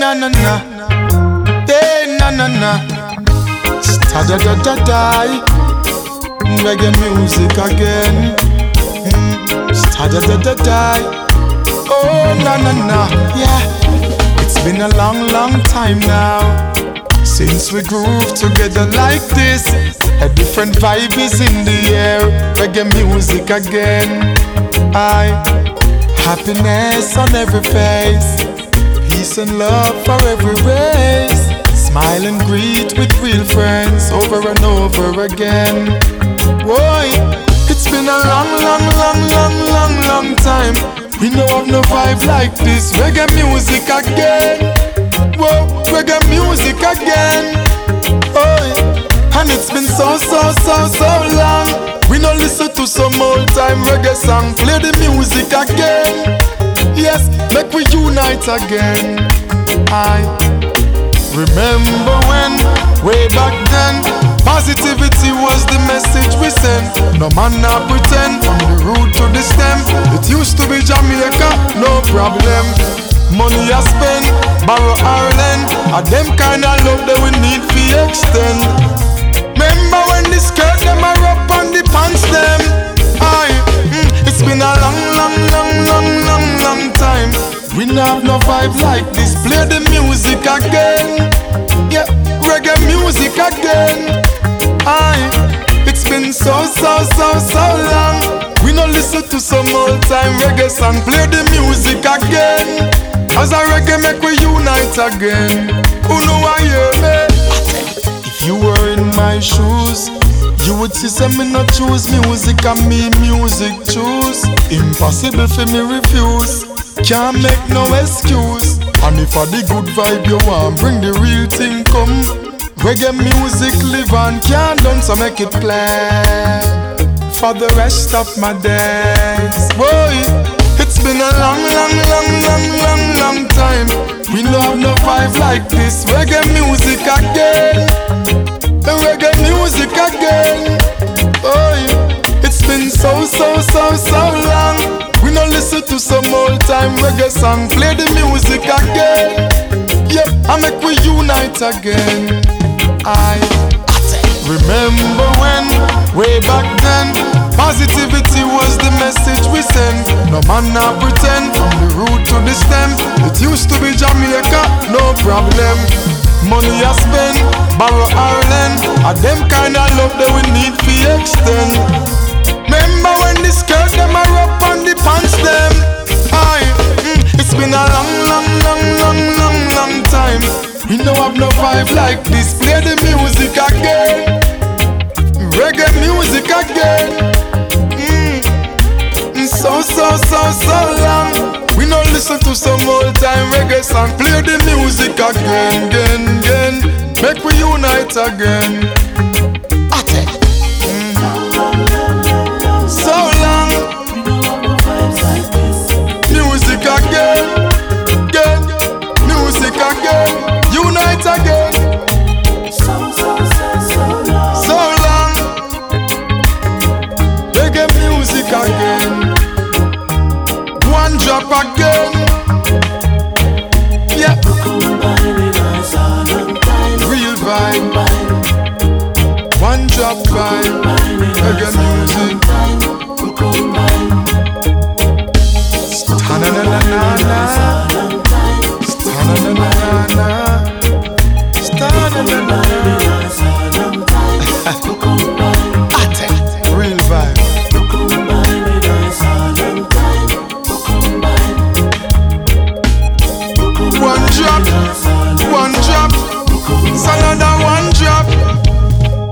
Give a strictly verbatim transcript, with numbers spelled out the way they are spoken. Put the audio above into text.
na na na, hey na na na. Sta da da da da. Reggae music again. Mm. Sta da da da da. Oh na na na, yeah. It's been a long, long time now since we groove together like this. A different vibe is in the air. Reggae music again. I happiness on every face, peace and love for every race. Smile and greet with real friends over and over again. Boy, it's been a long, long, long, long, long, long time. We know of no vibe like this. Reggae music again. Whoa, reggae music again. Oh, and it's been so, so, so, so long. We no listen to some old time reggae song. Play the music again. Yes, make we unite again. I remember when, way back then, positivity was the message we sent. No man not pretend, from the root to the stem. It used to be Jamaica, no problem. Money I spend, borrow Ireland, and them kind of love that we need to extend. Remember when the skirt them are up on the pants them. Aye, mm, it's been a long, long, long, long, long, long time. We not have no vibe like this. Play the music again. Yeah, reggae music again. Aye, it's been so, so, so, so long. We no listen to some old time reggae song. Play the music again. As a reggae make we unite again. Who know I hear me? If you were in my shoes, you would see some me not choose music and me music choose. Impossible for me refuse. Can't make no excuse. And if I the good vibe you want, bring the real thing come. Reggae music live on, can't done, so make it play for the rest of my days. Boy, it's been a long, long, long, long, long, long time. We don't have no vibe like this. Reggae music again. Reggae music again. Boy, it's been so, so, so, so long. We no listen to some old time reggae song. Play the music again. Yeah, I make we unite again. I remember when, way back then, positivity was the message we sent. No man not pretend, from the root to the stem. It used to be Jamaica, no problem. Money I spend, borrow Ireland, and them kind of love that we need to extend. Remember when the skirt them are up on the pants them. Aye, mm, it's been a long, long, long, long, long, long time. We no have no vibe like this. Play the music again. Reggae music again. Mm, so, so, so, so long. We no listen to some old time reggae song. Play the music again, again, again. Make we unite again. So long. Music again, again. Music again. Unite again. So, so, so, so long. So long. Reggae music again. One drop again. Yeah. Real vibe. One drop vibe. Reggae music. Sta-na-na-na-na-na. Sta-na-na-na-na-na. Sta-na-na-na-na. Real vibe. One drop, one drop, Salada.